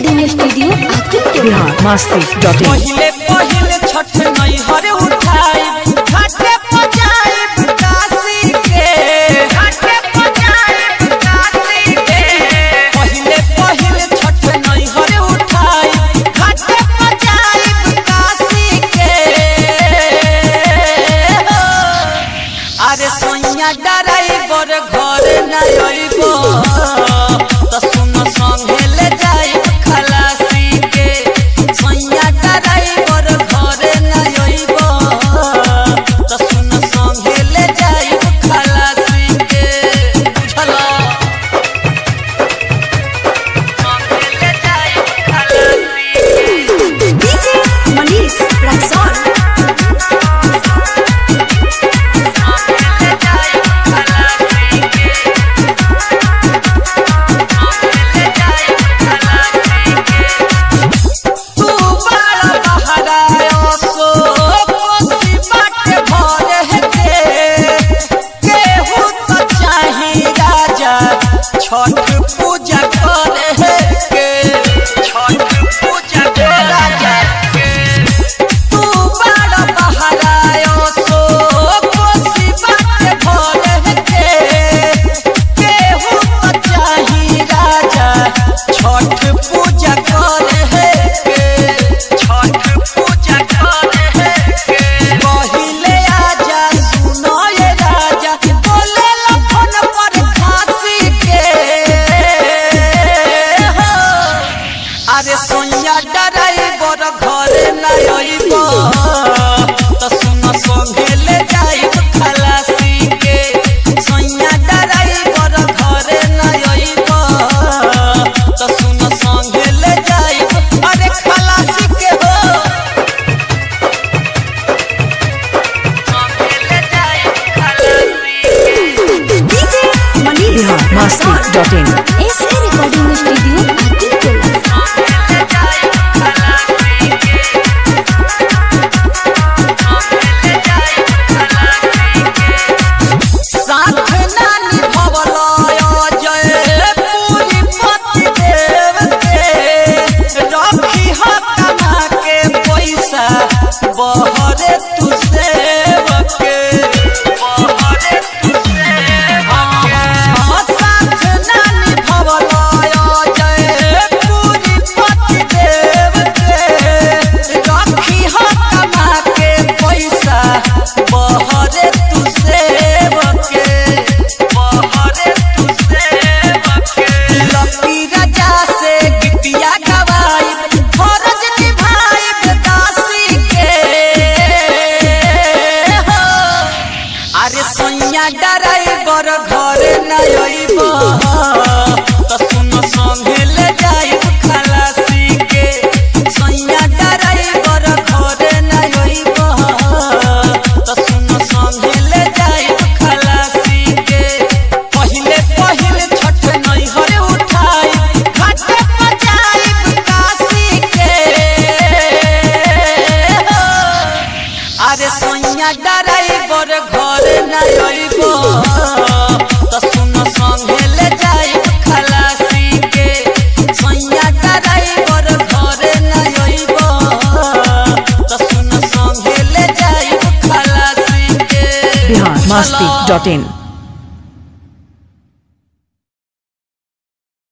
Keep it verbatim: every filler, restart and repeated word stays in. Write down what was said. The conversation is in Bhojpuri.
Recording studio Aditya Bihar Masti dot in. पहिले पहिले छठ नहीं हरे उठाई घाटे पजाई काशी के घाटे पजाई काशी के पहिले पहिले छठ नहीं हरे उठाई घाटे पजाई काशी के अरे सोनिया ड्राइवर घर न आइबो त सुन संगे ले जाई खलासी के सोनिया ड्राइवर घर न आइबो त सुन संगे ले जाई खलासी के बुझला संगे ले जाई खलासी के डीजे मनीष रक्सौल छठ पूजा करे के छठ पूजा के राजा के तू बड़ा बहरायो सो कोसी बात भरे के केहू तो चाही राजा छठ पूजा करे के छठ पूजा करे के पहिले आजा सुनो ये राजा बोले लखन पर खासी के अरे सोनिया ड्राइवर घर न आइबो त सुन संगे ले जाई खलासी के सोनिया ड्राइवर घर न आइबो त सुन संगे ले जाई अरे खलासी के हो संगे ले जाई खलासी के DJ Manish Bihar Masti dot in. S recording studio Aditya साथ नानी भवलय जय पूरी पति देव के रखी हकना के पैसा बहरे तू सेव के बहरे तू सेव साथ नानी भवलय जय पूरी पति देव के रखी हकना के पैसा बहरे तू सेव के बहरे तू सेव के लकी राजा से गिटिया गवाई फरज निभाई दासी के हो अरे सोनिया ड्राइवर घर न आइबो त सुन संगे ले जाई खलासी के सोनिया ड्राइवर घर न आइबो त सुन संगे ले जाई खलासी के पहिले पहिले छठ नहीं हरे उठाई घाटे पजाई काशी के अरे सोनिया ड्राइवर घर न आइबो त सुन संगे ले जाई खलासी के सोनिया ड्राइवर घर न आइबो त सुन संगे ले जाई खलासी के बिहार मस्ती डॉट इन।